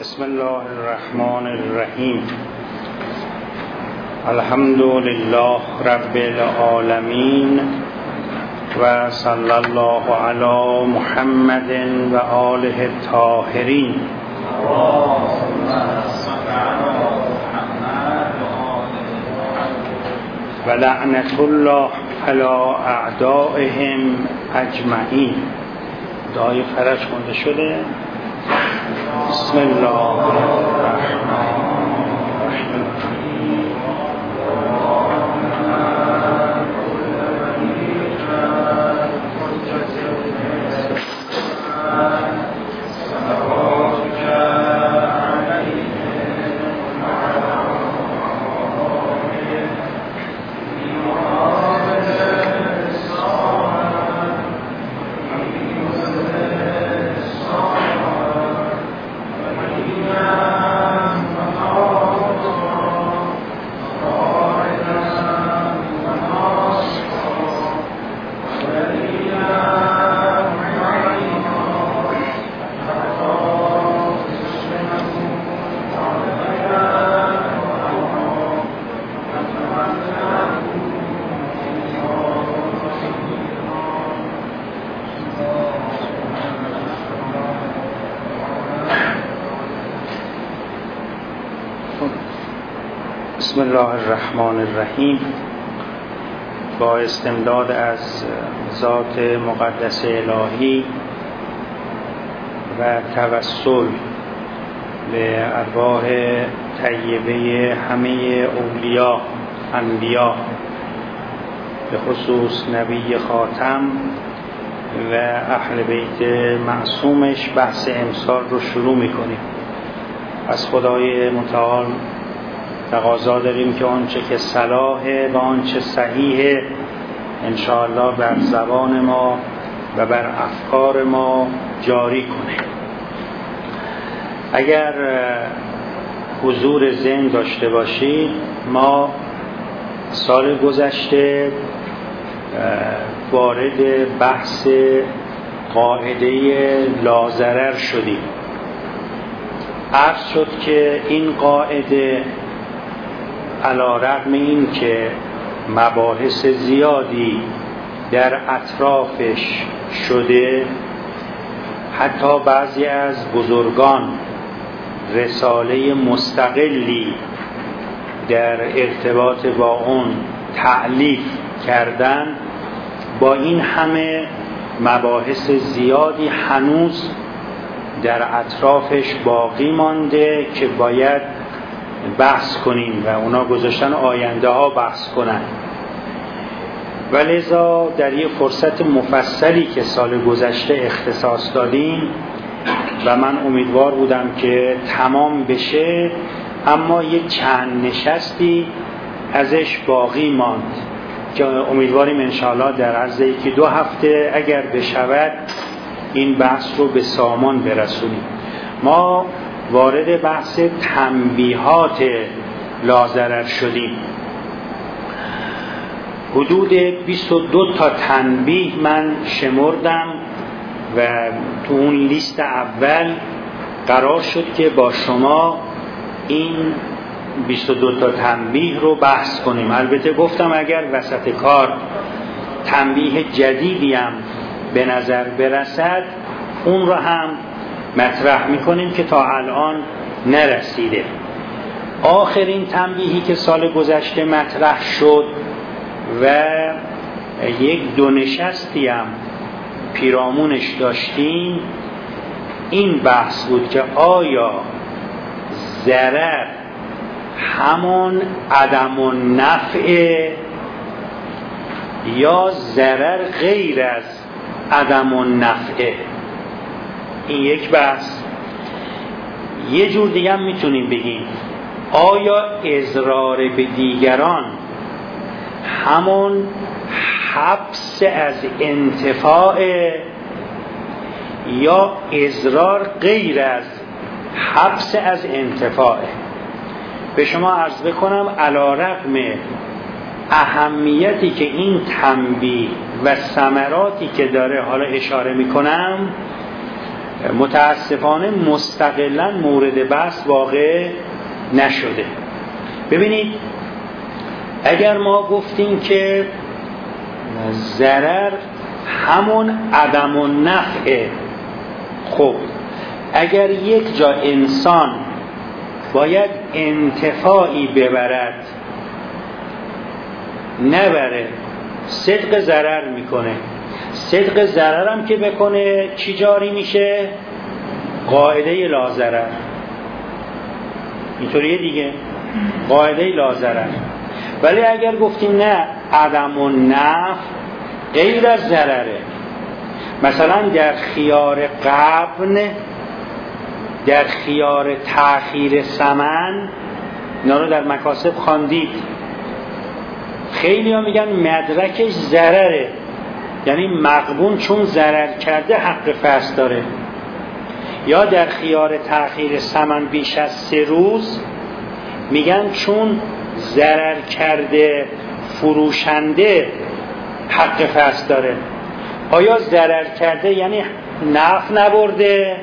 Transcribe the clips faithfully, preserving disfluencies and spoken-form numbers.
بسم الله الرحمن الرحیم. الحمد لله رب العالمین و صلی الله علی محمد و آله الطاهرین. و لعنت الله علی اعدائهم اجمعین. دعای فرج خونده شده. بسم الله الرحمن الرحیم. بسم الله الرحمن الرحیم. با استمداد از ذات مقدس الهی و توسل به ارواح طیبه همه اولیاء انبیا، به خصوص نبی خاتم و اهل بیت معصومش، بحث امسال رو شروع میکنیم. از خدای متعال تقاضا داریم که آنچه که صلاحه و آنچه صحیحه انشاءالله بر زبان ما و بر افکار ما جاری کنه. اگر حضور ذهن داشته باشید، ما سال گذشته وارد بحث قاعده لاضرر شدیم. عرض شد که این قاعده علی رغم این که مباحث زیادی در اطرافش شده، حتی بعضی از بزرگان رساله مستقلی در ارتباط با اون تألیف کردن، با این همه مباحث زیادی هنوز در اطرافش باقی مانده که باید بحث کنیم و اونا گذاشتن آینده ها بحث کنن. و لذا در یه فرصت مفصلی که سال گذشته اختصاص دادیم و من امیدوار بودم که تمام بشه، اما یه چند نشستی ازش باقی ماند که امیدواریم انشاءالله در عرض یکی دو هفته اگر بشود این بحث رو به سامان برسونیم. ما وارد بحث تنبیهات لاضرر شدیم. حدود بیست و دو تا تنبیه من شمردم و تو اون لیست اول قرار شد که با شما این بیست و دو تا تنبیه رو بحث کنیم. البته گفتم اگر وسط کار تنبیه جدیدی هم به نظر برسد اون رو هم مطرح میکنیم که تا الان نرسیده. آخرین تنبیهی که سال گذشته مطرح شد و یک دو نشستی هم پیرامونش داشتیم، این بحث بود که آیا ضرر همون عدم النفع یا ضرر غیر از عدم النفع؟ این یک بحث. یه جور دیگه هم میتونیم بگیم آیا اضرار به دیگران همون حبس از انتفاع یا اضرار غیر از حبس از انتفاع؟ به شما عرض بکنم علی رغم اهمیتی که این تنبیه و ثمراتی که داره حالا اشاره میکنم، متاسفانه مستقلاً مورد بحث واقع نشده. ببینید اگر ما گفتیم که ضرر همون عدم النفعه، خب اگر یک جا انسان باید انتفاعی ببرد نبره، صدق ضرر میکنه. صدق ضرر هم که بکنه چی جاری میشه؟ قاعده لا ضرر. اینطوریه دیگه، قاعده لا ضرر. ولی اگر گفتیم نه عدم النفع غیر از ضرره، مثلا در خیار قبن، در خیار تأخیر ثمن، اینا رو در مکاسب خواندید، خیلی ها میگن مدرکش ضرره، یعنی مغبون چون ضرر کرده حق فصل داره. یا در خیار تأخیر ثمن بیش از سه روز میگن چون ضرر کرده فروشنده حق فصل داره. آیا ضرر کرده یعنی نفع نبرده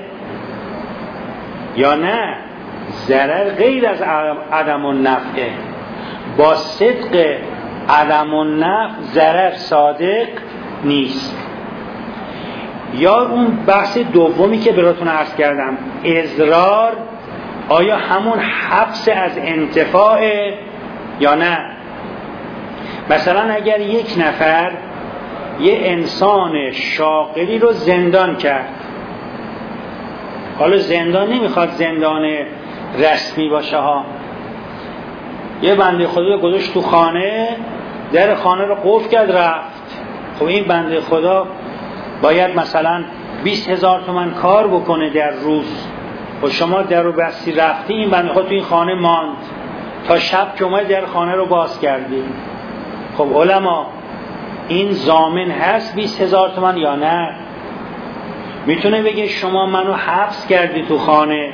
یا نه؟ ضرر غیر از عدم النفعه، با صدق عدم النفع ضرر صادق نیست. یا اون بحث دومی که براتون عرض کردم، اضرار، آیا همون حبس از انتفاع یا نه؟ مثلا اگر یک نفر یه انسان شاغلی رو زندان کرد، حالا زندان نمیخواد زندان رسمی باشه ها، یه بنده خدا گذاشت تو خانه، در خانه رو قفل کرد رفت. خب این بنده خدا باید مثلا بیست هزار تومن کار بکنه در روز، و شما در رو بستی رفتی، این بنده خدا تو این خانه ماند تا شب که اومد در خانه رو باز کردی. خب علما این ضامن هست بیست هزار تومن یا نه؟ میتونه بگه شما منو حبس کردی تو خانه،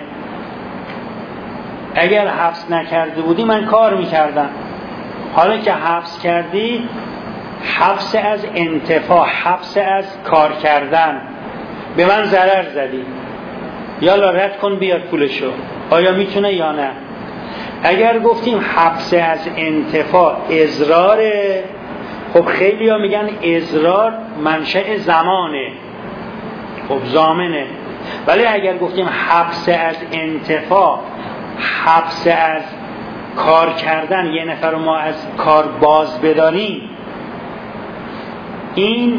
اگر حبس نکرده بودی من کار میکردم، حالا که حبس کردی، حبس از انتفاع، حبس از کار کردن، به من ضرر زدی، یالا رد کن بیاد پولشو. آیا میتونه یا نه؟ اگر گفتیم حبس از انتفاع اضراره، خب خیلی ها میگن اضرار منشأ زمانه، خب ضامنه. ولی اگر گفتیم حبس از انتفاع، حبس از کار کردن، یه نفر رو ما از کار باز بداریم، این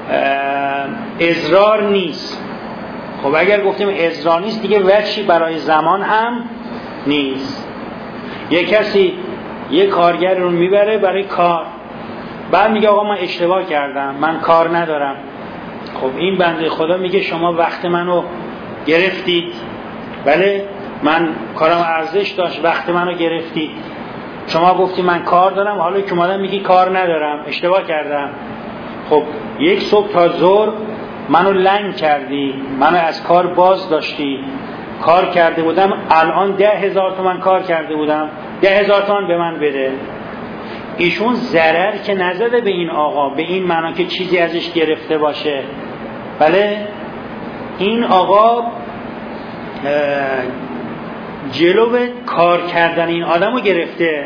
اضرار نیست. خب اگر گفتیم اضرار نیست دیگه وجهی برای زمان هم نیست. یه کسی یه کارگر رو میبره برای کار، بعد میگه آقا من اشتباه کردم، من کار ندارم. خب این بنده خدا میگه شما وقت منو گرفتید، بله من کارم ارزش داشت، وقت منو گرفتید، شما گفتی من کار دارم، حالا که اومدم میگی کار ندارم، اشتباه کردم. خب یک صبح تا ظهر منو لنگ کردی، منو از کار باز داشتی، کار کرده بودم، الان ده هزار تومن کار کرده بودم، ده هزار تومن به من بده. ایشون ضرر که نزده به این آقا، به این معنا که چیزی ازش گرفته باشه، بله این آقا جلو کار کردن این آدم رو گرفته.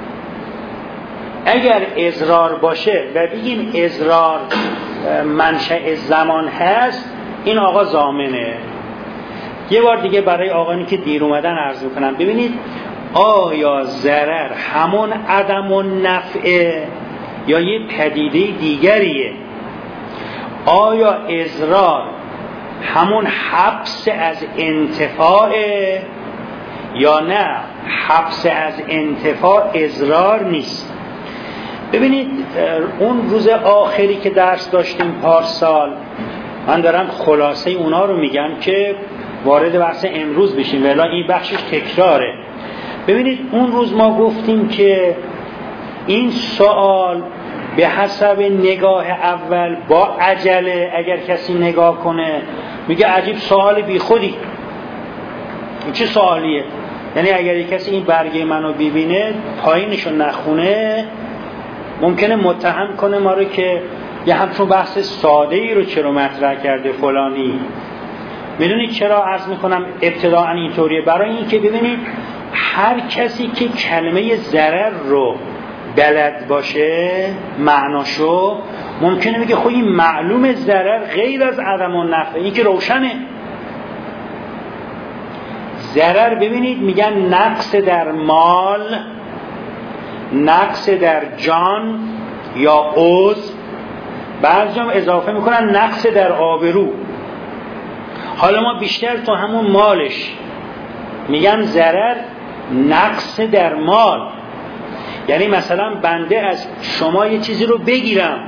اگر اضرار باشه و بگیم اضرار منشأ زمان هست، این آقا ضامنه. یه بار دیگه برای آقایانی که دیر اومدن عرض میکنم، ببینید آیا ضرر همون عدم النفعه یا یه پدیده دیگریه؟ آیا اضرار همون حبس از انتفاعه یا نه حبس از انتفاع اضرار نیست؟ ببینید اون روز آخری که درس داشتیم پارسال، من دارم خلاصه اونا رو میگم که وارد بحث امروز بشیم، ولی این بخشش تکراره. ببینید اون روز ما گفتیم که این سوال به حسب نگاه اول با عجله اگر کسی نگاه کنه میگه عجیب سوال بی خودی، این چه سوالیه؟ یعنی اگر کسی این برگه منو ببینه پایینشو نخونه ممکنه متهم کنه ما رو که یه همچون بحث ساده ای رو چرا مطرح کرده فلانی. میدونید چرا عرض میکنم ابتداءً اینطوریه؟ برای اینکه ببینید هر کسی که کلمه ضرر رو بلد باشه معناشو، ممکنه بگه خب این معلوم ضرر غیر از عدم النفع، این که روشنه. ضرر ببینید میگن نقص در مال، نقص در جان یا عضو، بعضی هم اضافه میکنن نقص در آبرو. حالا ما بیشتر تو همون مالش میگن ضرر نقص در مال، یعنی مثلا بنده از شما یه چیزی رو بگیرم،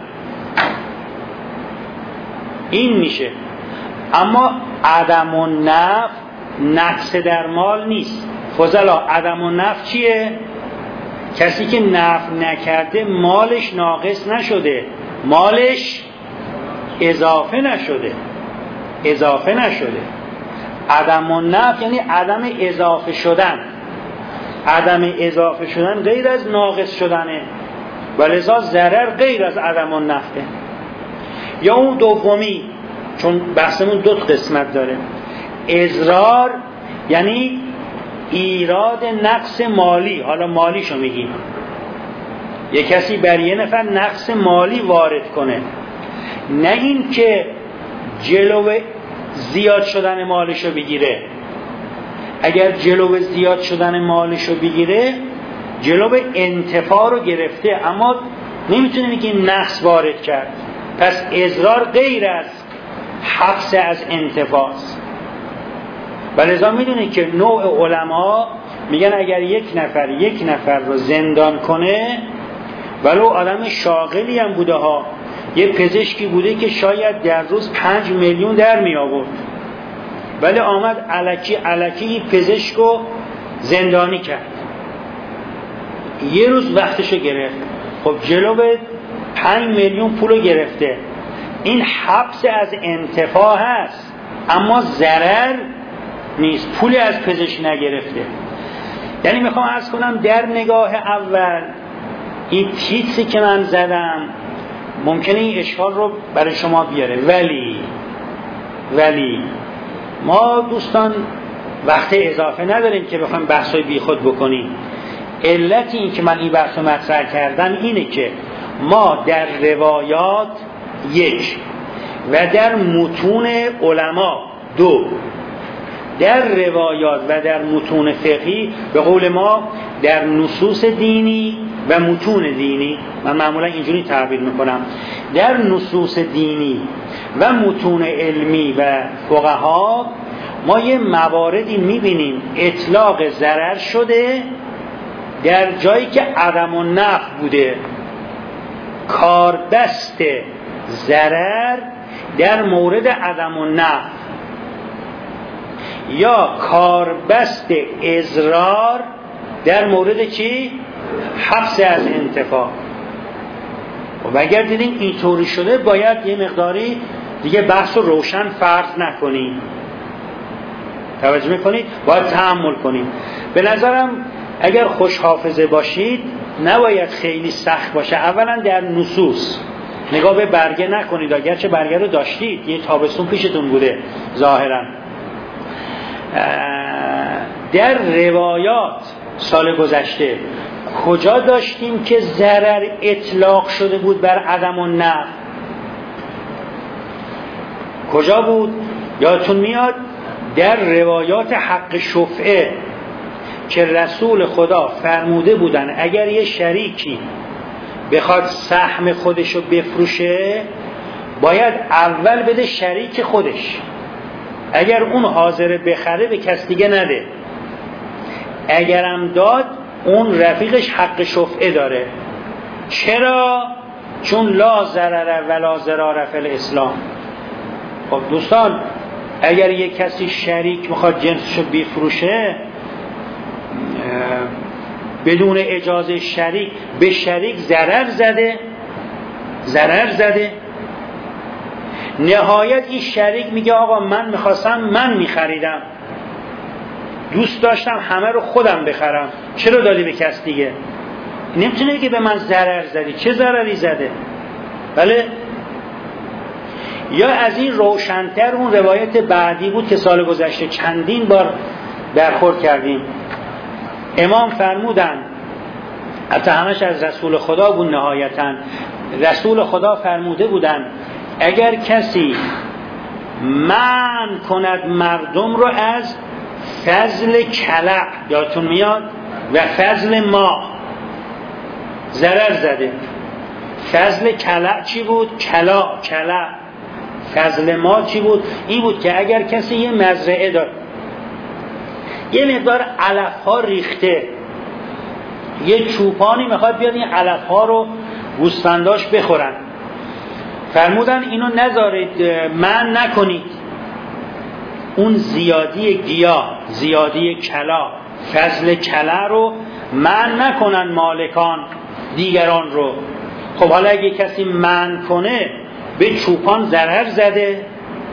این میشه. اما عدم النفع نقص در مال نیست. فضلا عدم النفع چیه؟ کسی که نفع نکرده مالش ناقص نشده، مالش اضافه نشده، اضافه نشده. عدم النفع یعنی عدم اضافه شدن. عدم اضافه شدن غیر از ناقص شدنه، ولذا ضرر غیر از عدم النفعه. یا اون دومی، چون بحثمون دو قسمت داره، اضرار یعنی ایراد نقص مالی. حالا مالیشو میگیم، یک کسی بر یه نفر نقص مالی وارد کنه، نه این که جلو زیاد شدن مالشو بگیره. اگر جلو زیاد شدن مالشو بگیره جلو انتفاع رو گرفته، اما نمیتونه بگیم نقص وارد کرد. پس اضرار غیر از حبس از انتفاع است. ولذا میدونید که نوع علما میگن اگر یک نفر یک نفر رو زندان کنه، ولو آدم شاغلی هم بوده ها، یه پزشکی بوده که شاید در روز پنج میلیون در می آورد، ولی آمد الکی الکی پزشکو زندانی کرد، یه روز وقتشو گرفت. خب جلو به پنج میلیون پولو گرفته، این حبس از انتفاع هست اما ضرر نیست، پولی از پزشک نگرفته. یعنی میخوام عرض کنم در نگاه اول این تیتری که من زدم ممکنه این اشکال رو برای شما بیاره، ولی ولی ما دوستان وقت اضافه نداریم که بخوایم بحثای بی خود بکنیم. علت این که من این بحث رو مطرح کردم اینه که ما در روایات یک و در متون علما دو، در روایات و در متون فقهی، به قول ما در نصوص دینی و متون دینی، من معمولا اینجوری تعبیر میکنم، در نصوص دینی و متون علمی و فقها ما یه مواردی میبینیم اطلاق ضرر شده در جایی که عدم النفع بوده، کاربست ضرر در مورد عدم النفع، یا کاربست اضرار در مورد چی؟ حبس از انتفاع. و اگر دیدیم اینطوری شده باید یه مقداری دیگه بحث رو روشن فرض نکنیم، توجه میکنید؟ باید تحمل کنیم. به نظرم اگر خوش حافظه باشید نباید خیلی سخت باشه. اولا در نصوص نگاه به برگه نکنید، اگرچه برگه رو داشتید، یه تابستون پیشتون بوده ظاهرا. در روایات سال گذشته کجا داشتیم که ضرر اطلاق شده بود بر عدم النفع؟ کجا بود؟ یادتون میاد در روایات حق شفعه که رسول خدا فرموده بودن اگر یه شریکی بخواد سهم خودشو بفروشه باید اول بده شریک خودش، اگر اون حاضر بخره به کس دیگه نده، اگرم داد اون رفیقش حق شفعه داره. چرا؟ چون لا ضرر ولا ضرار فی الاسلام. خب دوستان اگر یک کسی شریک میخواد جنسشو بفروشه بدون اجازه شریک، به شریک ضرر زده، ضرر زده. نهایت این شریک میگه آقا من میخواستم، من میخریدم، دوست داشتم همه رو خودم بخرم، چرا دادی به کس دیگه؟ نمیتونه بگه به من ضرر زدی. چه ضرری زده؟ بله یا از این روشن‌تر اون روایت بعدی بود که سال گذشته چندین بار برخورد کردیم. امام فرمودن، حتی همش از رسول خدا بود نهایتاً، رسول خدا فرموده بودن اگر کسی منع کند مردم رو از فضل کلع، یادتون میاد، و فضل ما، ضرر زده. فضل کلع چی بود؟ کلا، کلع. فضل ما چی بود؟ این بود که اگر کسی یه مزرعه داره، یه مقدار علف ها ریخته، یه چوپانی میخواد بیاد این علف ها رو گوسفنداش بخورن، فرمودن اینو نذارید، من نکنید، اون زیادی گیاه، زیادی کلا، فضل کلا رو من نکنن مالکان دیگران رو. خب حالا اگه کسی من کنه به چوپان ضرر زده،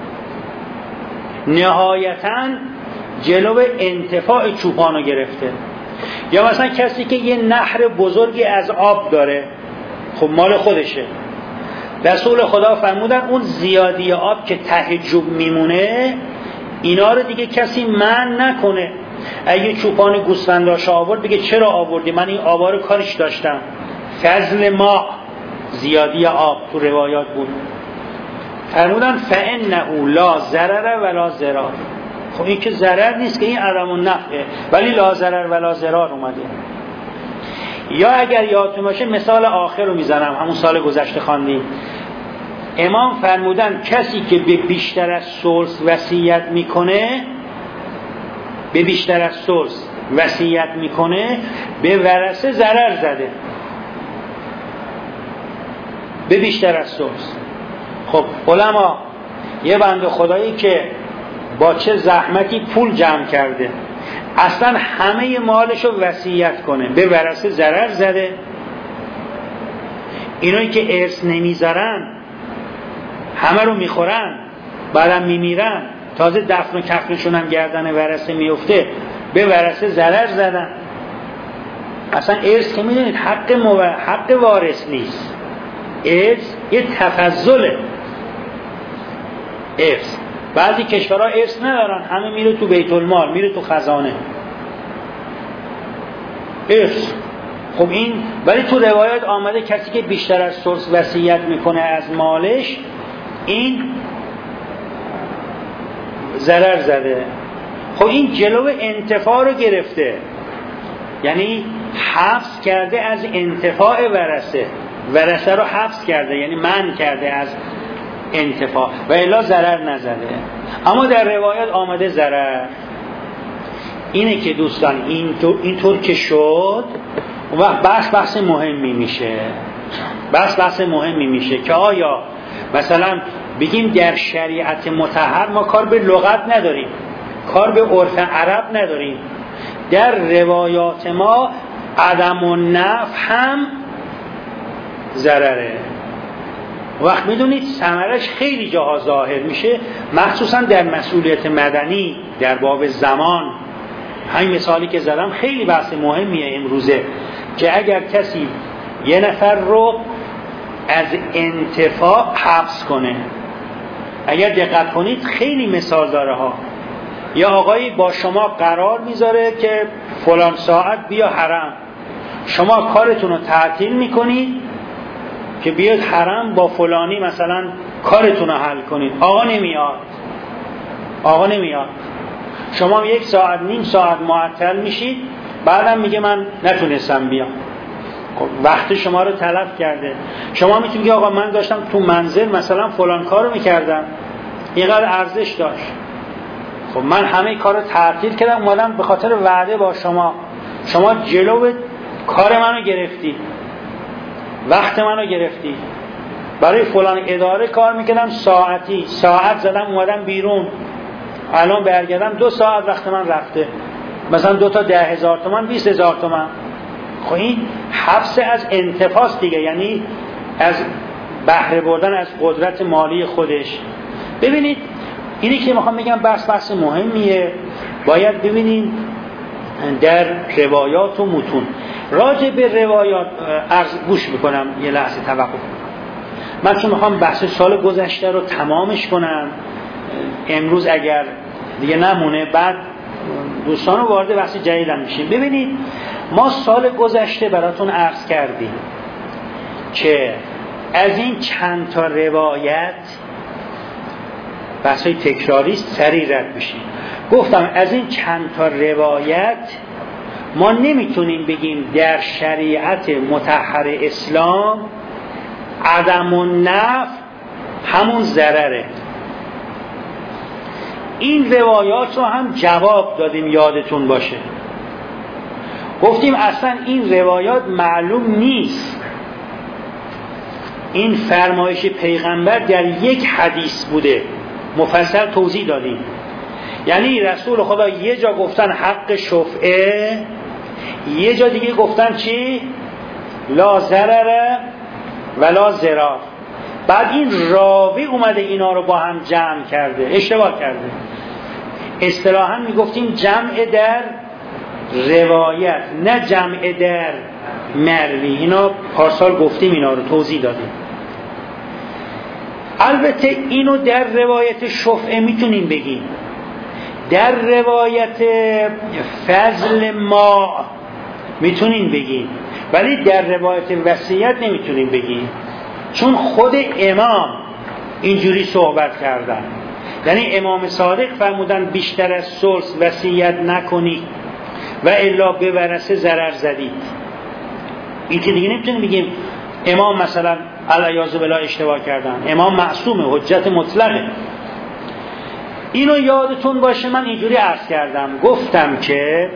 نهایتاً جلو انتفاع چوپان رو گرفته. یا مثلا کسی که یه نهر بزرگی از آب داره، خب مال خودشه، رسول خدا فرمودن اون زیادی آب که ته جوب میمونه اینا رو دیگه کسی من نکنه. اگه چوپان گوسفنداش آورد بگه چرا آوردی، من این آبا رو کارش داشتم. فضل ما، زیادی آب تو روایات بود. فرمودن فانه لا ضرر ولا ضرار. خب این که ضرر نیست، که این عدم النفعه، ولی لا ضرر ولا ضرار اومده. یا اگر یادتون باشه مثال آخر رو میزنم، همون سال گذشته خواندیم. امام فرمودن کسی که به بیشتر از ثلث وصیت میکنه، به بیشتر از ثلث وصیت میکنه به ورثه ضرر زده، به بیشتر از ثلث. خب علما، یه بنده خدایی که با چه زحمتی پول جمع کرده اصلا همه مالشو وصیت کنه، به ورثه ضرر زده. اینایی که ارث نمیذارن همه رو میخورن، بعدم میمیرن، تازه دفن و کفنشون هم گردن ورثه میفته، به ورثه ضرر زدن. اصلا ارث که میدونید حق مو... حق وارث نیست، ارث یه تفضله. ارث بعضی کشورها ارث ندارن، همه میره تو بیت المال، میره تو خزانه ارث. خب این ولی تو روایات آمده کسی که بیشتر از ثلث وصیت میکنه از مالش این ضرر زده. خب این جلو انتفاع رو گرفته، یعنی حبس کرده از انتفاع ورثه، ورثه رو حبس کرده، یعنی منع کرده از انتفاع، و الا ضرر نزده. اما در روایات آمده ضرر. اینه که دوستان اینطور اینطور که شد و بحث بحث مهمی میشه، بحث بحث مهمی میشه که آیا مثلا بگیم در شریعت مطهر ما کار به لغت نداریم، کار به عرف عرب نداریم، در روایات ما عدم النفع هم ضرره. وقت میدونید ثمرش خیلی جاها ظاهر میشه، مخصوصا در مسئولیت مدنی، در باب زمان. همین مثالی که زدم خیلی بحث مهمیه امروزه، که اگر کسی یه نفر رو از انتفاع حبس کنه، اگر دقت کنید خیلی مثال داره ها. یا آقایی با شما قرار میذاره که فلان ساعت بیا حرم، شما کارتون رو تعطیل میکنید که بیاد حرم با فلانی مثلا کارتون رو حل کنید. آقا نمیاد، آقا نمیاد، شما یک ساعت نیم ساعت معطل میشید، بعدم میگه من نتونستم بیام. خب وقت شما رو تلف کرده. شما میتونید که آقا من داشتم تو منزل مثلا فلان کارو میکردم، اینقدر ارزش داشت، خب من همه کار رو تعطیل کردم اومدم به خاطر وعده با شما، شما جلو کار منو گرفتی، وقت منو گرفتی. برای فلان اداره کار میکردم ساعتی، ساعت زدم اومدم بیرون، الان برگردم دو ساعت وقت من رفته، مثلا دو تا ده هزار تومن، بیست هزار تومن. خب این حبس از انتفاس دیگه، یعنی از بهره بردن از قدرت مالی خودش. ببینید اینی که میخوام بگم بحث بحث مهمیه، باید ببینید در روایات و متون. راجع به روایات عرض گوش میکنم، یه لحظه توقف کنم. من چون میخوام بحث سال گذشته رو تمامش کنم امروز، اگر دیگه نمونه بعد دوستان رو وارد بحث جدیدم میشیم. ببینید ما سال گذشته براتون عرض کردیم که از این چند تا روایت، بحثای تکراری است سریع رد بشیم، گفتم از این چند تا روایت ما نمیتونیم بگیم در شریعت مطهر اسلام عدم النفع همون ضرره. این روایات رو هم جواب دادیم، یادتون باشه. گفتیم اصلا این روایات معلوم نیست این فرمایش پیغمبر در یک حدیث بوده، مفصل توضیح دادیم. یعنی رسول خدا یه جا گفتن حق شفعه، یه جا دیگه گفتن چی؟ لا ضرر ولا ضرار. بعد این راوی اومده اینا رو با هم جمع کرده، اشتباه کرده. اصطلاحاً میگفتیم جمع در روایت، نه جمع در مروی. اینا پارسال گفتیم، اینا رو توضیح دادیم. البته اینو در روایت شفعه میتونیم بگیم، در روایت فضل ما میتونیم بگیم، ولی در روایت وصیت نمیتونیم بگیم، چون خود امام اینجوری صحبت کردن. یعنی امام صادق فرمودن بیشتر از ثلث وصیت نکنید و الا به ورثه ضرر زدید. این که دیگه نمیتونیم بگیم امام مثلا علیاذ بالله اشتباه کردن. امام معصومه، حجت مطلقه. اینو یادتون باشه. من اینجوری عرض کردم، گفتم که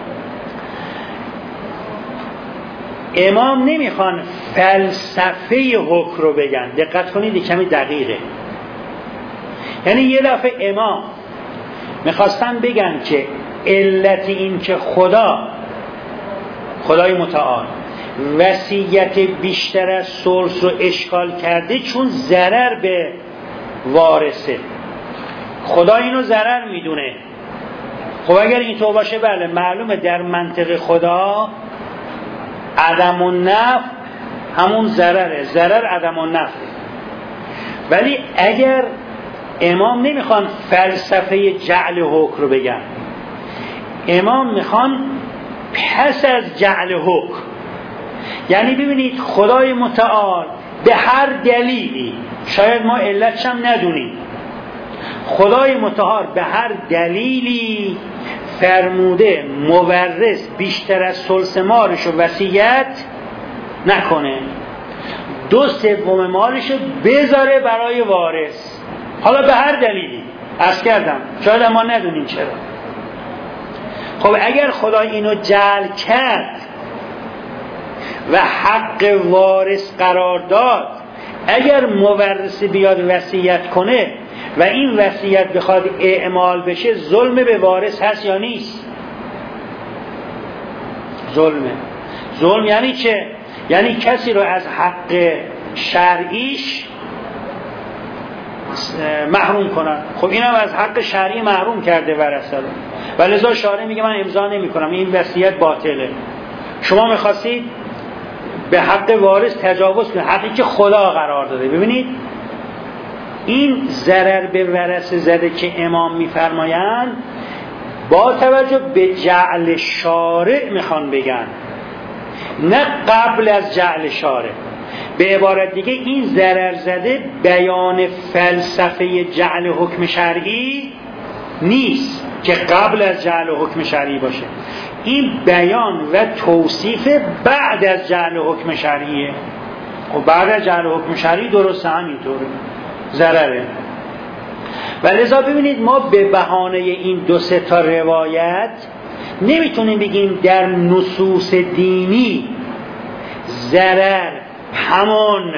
امام نمیخوان فلسفه حکم رو بگن. دقت کنید، کمی دقیقه. یعنی یه دفعه امام میخواستن بگن که علت این که خدا خدای متعال وصیت بیشتر از ثلث رو اشکال کرده چون ضرر به وارثه. خدا اینو ضرر میدونه. خب اگر اینطور باشه بله معلومه در منطق خدا عدم النفع همون ضرره، ضرر عدم النفع. ولی اگر امام نمیخوان فلسفه جعل حکم رو بگن، امام میخوان پس از جعل حکم، یعنی ببینید خدای متعال به هر دلیلی، شاید ما علتش هم ندونیم، خدای متعال به هر دلیلی فرموده مورث بیشتر از ثلث مالش رو وصیت نکنه، دو سوم مالش رو بذاره برای وارث. حالا به هر دلیلی عرض کردم، شاید ما ندونیم چرا. خب اگر خدا اینو جعل کرد و حق وارث قرار داد، اگر مورث بیاد وصیت کنه و این وصیت بخواد اعمال بشه، ظلم به وارث هست یا نیست؟ ظلمه. ظلم یعنی چه؟ یعنی کسی رو از حق شرعیش محروم کنن. خب اینم از حق شرعی محروم کرده ورثه رو، ولذا شارع میگه من امضا نمی کنم، این وصیت باطله. شما میخواستید به حق وارث تجاوز کنید، حقی که خدا قرار داده. ببینید این ضرر به ورثه زده که امام میفرمایند با توجه به جعل شارع میخوان بگن، نه قبل از جعل شارع. به عبارت دیگه این ضرر زده بیان فلسفه جعل حکم شرعی نیست که قبل از جعل حکم شرعی باشه، این بیان و توصیف بعد از جعل حکم شرعیه. خب بعد از جعل حکم شرعی درسته همینطوره، ضرره. و لذا ببینید ما به بهانه این دو سه تا روایت نمیتونیم بگیم در نصوص دینی ضرر همون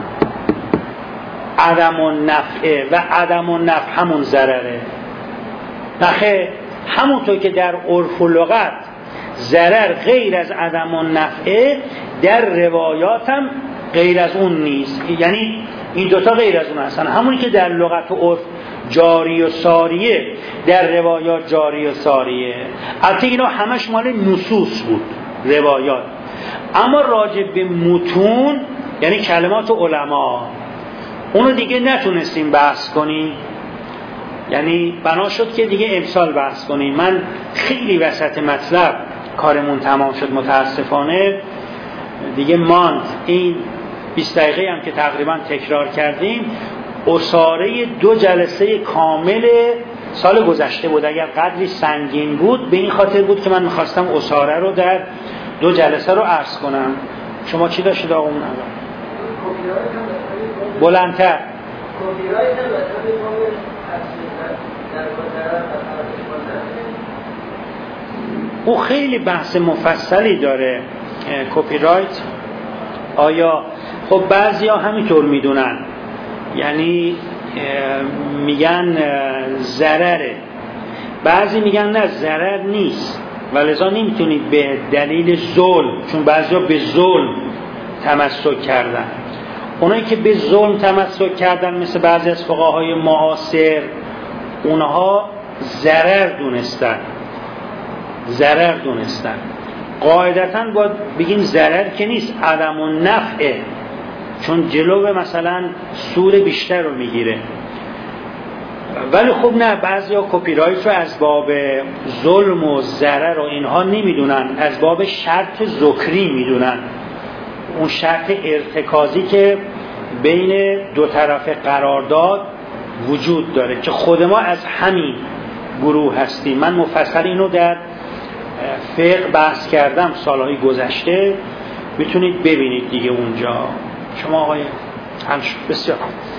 عدم النفع و عدم النفع همون ضرره. نخیر، همونطور که در عرف و لغت ضرر غیر از عدم النفع، در روایات هم غیر از اون نیست. یعنی این دوتا غیر از اون هستن. همونی که در لغت و عرف جاری و ساریه، در روایات جاری و ساریه. البته اینا همش مال نصوص بود، روایات. اما راجع به متون، یعنی کلمات علما، اونو دیگه نتونستیم بحث کنیم، یعنی بنا شد که دیگه امسال بحث کنیم. من خیلی وسط مطلب کارمون تمام شد متاسفانه، دیگه ماند این بیست دقیقه هم که تقریبا تکرار کردیم اساره دو جلسه کامل سال گذشته بود. اگر قدری سنگین بود به این خاطر بود که من میخواستم اساره رو در دو جلسه رو عرض کنم. شما چی داشتید آقا اون اول؟ بلندتر. او خیلی بحث مفصلی داره کپی رایت. آیا خب بعضیا همینطور میدونن، یعنی میگن ضرره، بعضی میگن نه ضرر نیست و لذا نمیتونید به دلیل ظلم، چون بعضیا به ظلم تمسک کردن. اونایی که به ظلم تمسک کردن مثل بعضی از فقهاهای معاصر، اونها ضرر دونستن ضرر دونستن قاعدتاً باید بگیم ضرر که نیست، عدم و نفعه، چون جلو مثلا سود بیشتر رو میگیره. ولی خب نه، بعضیا کپی رایت رو از باب ظلم و ضرر و اینها نمیدونن، از باب شرط ذکری میدونن، اون شرط ارتکازی که بین دو طرف قرارداد وجود داره که خود ما از همین گروه هستیم. من مفصل اینو در فقه بحث کردم سالهای گذشته، میتونید ببینید دیگه اونجا. شما آقای هنش بسیار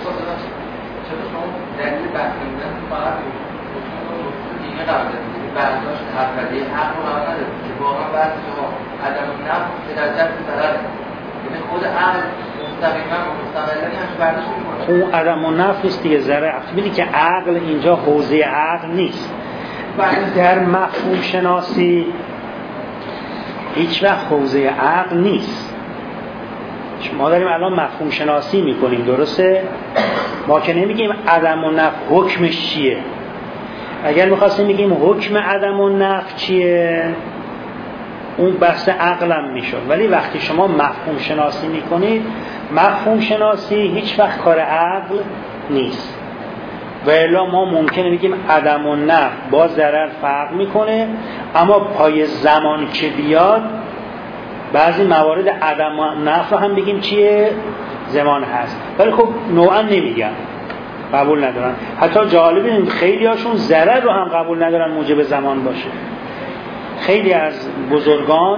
دلیل بحثیدن فقط دیگه قرار دارید برداشت اولیه حق رو قرار ندارید که واقعا بحث شما عدم نفع که در جبت ضرره، یعنی خود عقل مستقیما و مستقلانی همش برداشت میکنه. اون عدم و نفع نیست دیگه، ضرر. ببینی که عقل اینجا حوزه عقل نیست. در مفهوم شناسی هیچ وقت حوزه عقل نیست. ما داریم الان مفهوم شناسی میکنیم، درسته؟ ما که نمیگیم عدم و نفع حکمش چیه. اگر میخواستیم بگیم حکم عدم و نفع چیه، اون بحث عقلم میشد. ولی وقتی شما مفهوم شناسی میکنید، مفهوم شناسی هیچ وقت کار عقل نیست. و الا ما ممکنه بگیم عدم و نفع با ضرر فرق میکنه، اما پای زمان که بیاد بعضی موارد عدم و نفع هم بگیم چیه؟ زمان هست. ولی خب نوعا نمیگن، قبول ندارن. حتی جالبه خیلی هاشون ضرر رو هم قبول ندارن موجب زمان باشه. خیلی از بزرگان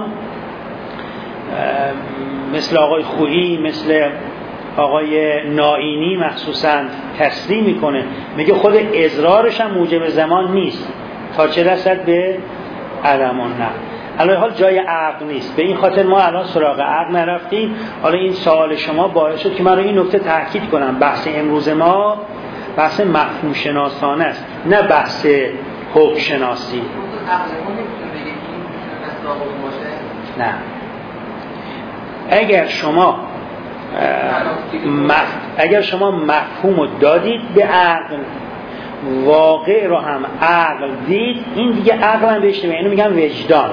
مثل آقای خویی، مثل آقای نائینی مخصوصا تصریح میکنه، میگه خود اضرارش هم موجب زمان نیست تا چه رسد به عدم و نفع. الان حال جای عقل نیست، به این خاطر ما الان سراغ عقل نرفتیم. حالا این سوال شما باعث شد که من رو این نکته تاکید کنم، بحث امروز ما بحث مفهوم شناسانه است، نه بحث حکم شناسی. نه، اگر شما مف... اگر شما مفهوم رو دادید به عقل، واقع رو هم عقل دید، این دیگه عقل هم بهش نمیگن، اینو میگن وجدان.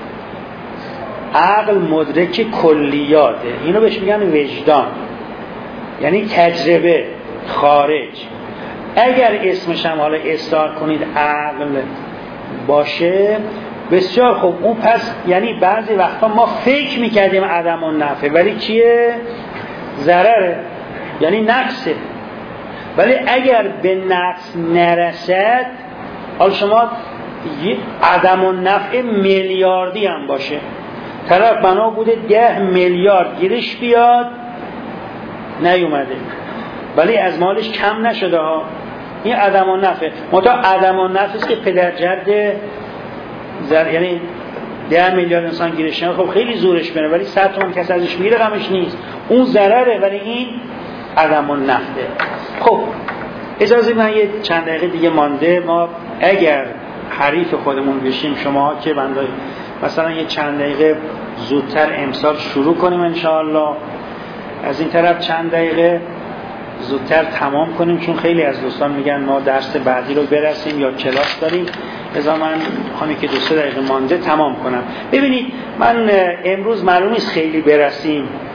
عقل مدرک کلیاته، اینو بهش میگن وجدان، یعنی تجربه خارج. اگر اسمش هم حالا اصرار کنید عقل باشه، بسیار خوب. اون پس یعنی بعضی وقتا ما فکر میکردیم عدم و نفع، ولی چیه؟ ضرره، یعنی نقصه. ولی اگر به نقص نرسد، حالا شما عدم و نفع میلیاردی هم باشه، طرف بنا بوده ده میلیارد گیرش بیاد، نیومده، ولی از مالش کم نشده ها، این عدم و نفع. متا عدم و نفع است که پدر جد زر... یعنی ده میلیارد انسان گیرش نمیاد، خب خیلی زورش بره، ولی صد تومن کسی ازش میگیره غمش نیست، اون ضرره، ولی این عدم و نفعه. خب اجازه من یه چند دقیقه دیگه مانده، ما اگر حریف خودمون بشیم، شما که بنده مثلا یه چند دقیقه زودتر امسال شروع کنیم انشاءالله، از این طرف چند دقیقه زودتر تمام کنیم، چون خیلی از دوستان میگن ما درس بعدی رو برسیم یا کلاس داریم، لذا من میخوام که دو سه دقیقه مانده تمام کنم. ببینید من امروز معلوم نیست خیلی برسیم،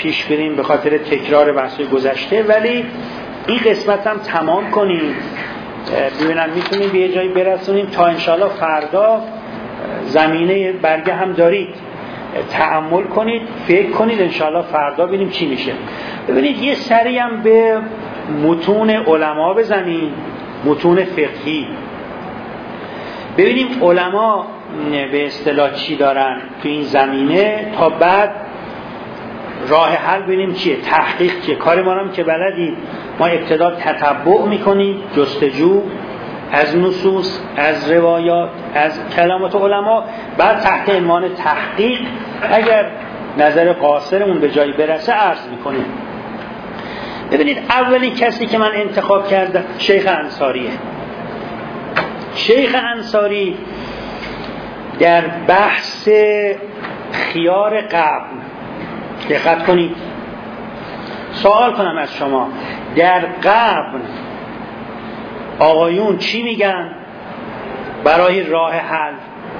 پیش بریم به خاطر تکرار بحث گذشته، ولی این قسمت هم تمام کنیم ببینم میتونیم به یه جایی برسونیم تا انشالله فردا زمینه برگه هم دارید، تأمل کنید، فکر کنید، انشالله فردا ببینیم چی میشه. ببینید یه سری هم به متون علما بزنیم، متون فقهی، ببینیم علما به اصطلاح چی دارن تو این زمینه، تا بعد راه حل ببینیم چیه، تحقیق چیه. کار ما هم که بلدید، ما ابتدا تتبع میکنیم، جستجو از نصوص، از روایات، از کلمات علما، بعد تحت عنوان تحقیق اگر نظر قاصرمون به جایی برسه عرض میکنیم. ببینید اولین کسی که من انتخاب کردم شیخ انصاریه. شیخ انصاری در بحث خیار قبل، دقت کنید، سوال کنم از شما، در قبل آقایون چی میگن برای راه حل؟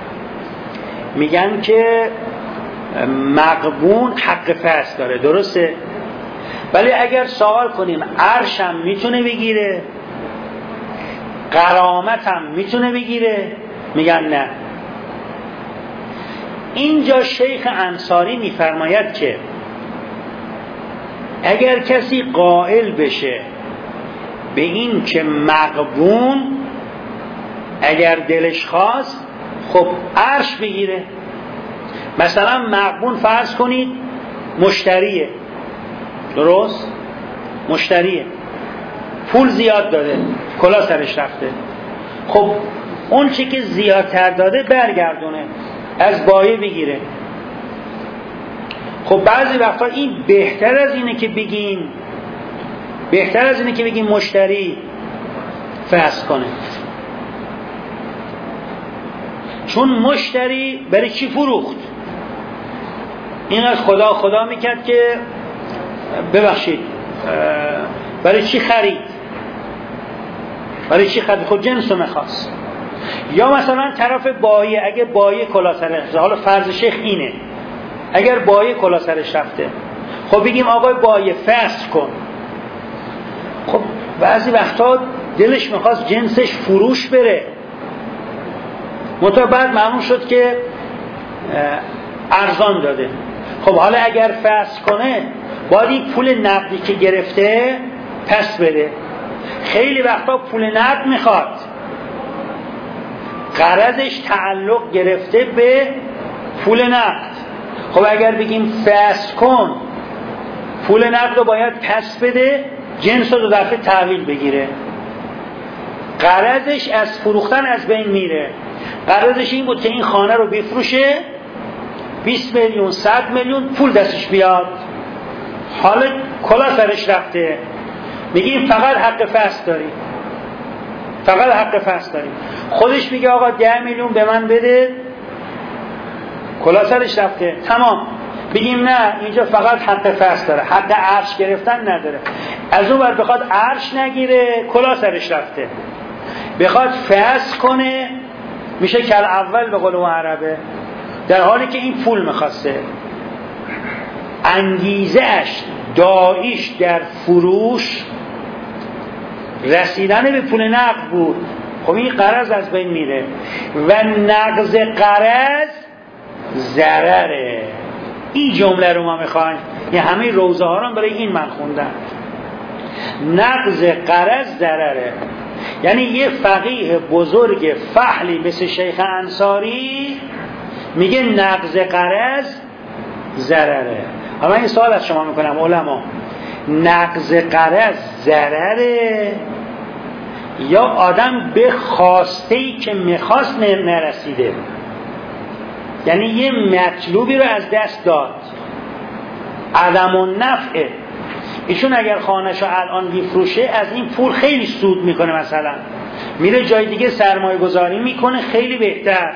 میگن که مغبون حق فصل داره، درسته؟ ولی اگر سوال کنیم عرشم میتونه بگیره، غرامتم میتونه بگیره، میگن نه. اینجا شیخ انصاری میفرماید که اگر کسی قائل بشه به این که مغبون اگر دلش خواست خب عرش بگیره. مثلا مغبون فرض کنید مشتریه، درست؟ مشتریه، پول زیاد داده، کلا سرش رفته، خب اون چی که زیادتر داده برگردونه، از بایه بگیره. خب بعضی وقتا این بهتر از اینه که بگیم بهتر از اینه که بگیم مشتری فسخ کنه، چون مشتری برای چی فروخت؟ این از خدا خدا میکرد که ببخشید برای چی خرید؟ برای چی خرید؟ خود جنس رو میخواست. یا مثلا طرف بایه، اگه بایه کلا سرش، حالا فرض شیخ اینه، اگر بایه کلا سرش رفته، خب بگیم آقای بایه فسخ کن. خب بعضی وقتا دلش میخواست جنسش فروش بره، منتها بعد معلوم شد که ارزان داده. خب حالا اگر فسخ کنه باید این پول نقدی که گرفته پس بده. خیلی وقتا پول نقد میخواد، قرضش تعلق گرفته به پول نقد. خب اگر بگیم فسخ کن، پول نقد رو باید پس بده، جنس رو دو دفعه تحویل بگیره، قرضش از فروختن از بین میره. قرضش این بود که این خانه رو بفروشه، بیست میلیون صد میلیون پول دستش بیاد، حالا کلا سرش رفته، میگیم فقط حق فسخ داری، فقط حق فسخ داری. خودش میگه آقا ده میلیون به من بده، کلا سرش رفته، تمام. بگیم نه، اینجا فقط حق فسخ داره، حق عرش گرفتن نداره. از اون ور بخواد عرش نگیره، کلا سرش رفته. بخواد فسخ کنه، میشه کل اول به قول اون عربه، در حالی که این پول میخواسته. انگیزه اش، داییش در فروش رسیدن به پول نقد بود. خب این قرض از بین میره و نقض قرض ضرره. این جمله رو ما میخوایم، یه همه روزه ها رو برای این من خوندم. نقض قرض ضرره، یعنی یه فقیه بزرگ فحلی مثل شیخ انصاری میگه نقض قرض ضرره. اما این سوال از شما میکنم علما، نقض قرض ضرره یا آدم به خواسته‌ای که میخواست نرسیده؟ یعنی یه مطلوبی رو از دست داد، عدم النفعه. ایشون اگر خانه‌شو الان بفروشه از این پول خیلی سود میکنه، مثلا میره جای دیگه سرمایه گذاری میکنه خیلی بهتر،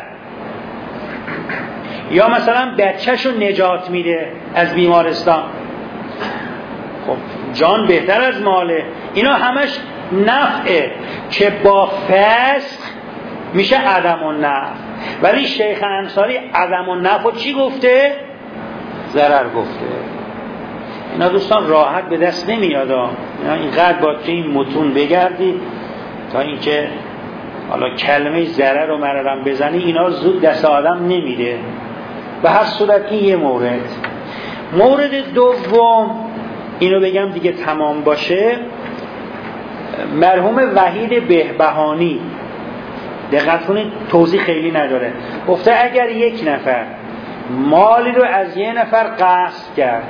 یا مثلا بچه‌شو نجات میده از بیمارستان، خب جان بهتر از ماله. اینا همش نفعه که با فسخ میشه عدم النفع. ولی شیخ انصاری عدم النفع چی گفته؟ ضرر گفته. اینا دوستان راحت به دست نمیاد. اینقدر باید که این متون بگردید تا اینکه حالا کلمه ضرر رو مررم بزنی، اینا زود دست آدم نمیده. به هر صورت این یه مورد. مورد دوم اینو بگم دیگه تمام باشه. مرحوم وحید بهبهانی، دقت کنید توضیح خیلی نداره، گفته اگر یک نفر مالی رو از یه نفر قصد کرد،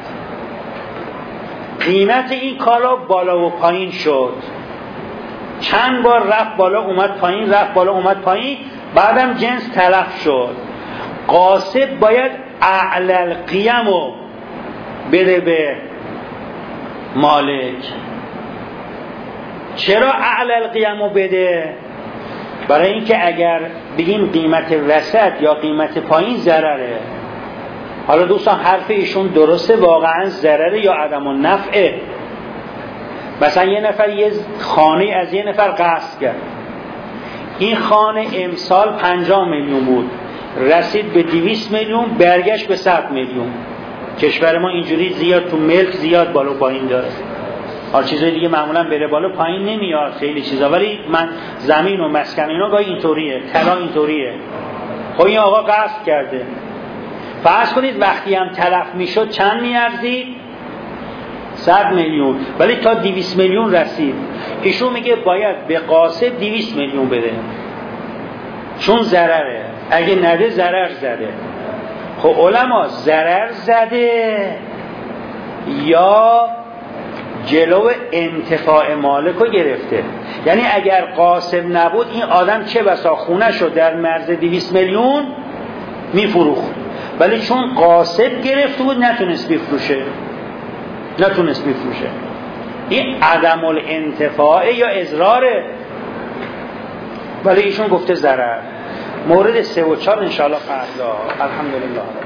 قیمت این کالا بالا و پایین شد، چند بار رفت بالا اومد پایین، رفت بالا اومد پایین، بعدم جنس تلف شد، قاصد باید اعلی القیم رو بده به مالک. چرا اعلی القیم رو بده؟ برای اینکه اگر بگیم قیمت وسط یا قیمت پایین ضرره. حالا دوستان حرف ایشون درسته، واقعا ضرره یا عدم النفعه. مثلا یه نفر یه خانه از یه نفر قصد کرد، این خانه امسال پنجاه میلیون بود، رسید به دویست میلیون، برگشت به صد میلیون. کشور ما اینجوری زیاد تو ملک زیاد بالا پایین داره. حالا چیزای دیگه معمولا بره بالا پایین نمیاد خیلی چیزا، ولی من زمین و مسکن اینا گاهی اینطوریه، طلا اینطوریه. خب این آقا قصد کرده، فرض کنید وقتی هم تلف میشد چند میارزید؟ صد میلیون، ولی تا دویست میلیون رسید. ایشون میگه باید به قاصد دویست میلیون بده، چون ضرره، اگه نده ضرر زده. خب علما ضرر زده یا جلو انتفاع مالک رو گرفته؟ یعنی اگر قاصد نبود این آدم چه بسا خونه شد در مرز دویست میلیون میفروخت، ولی چون قاصد گرفته بود نتونست بفروشه، نتونست بفروشه. این عدم الانتفاع یا اضراره، ولی ایشون گفته ضرر. مورد سه و چهار انشاءالله فردا. الحمدلله.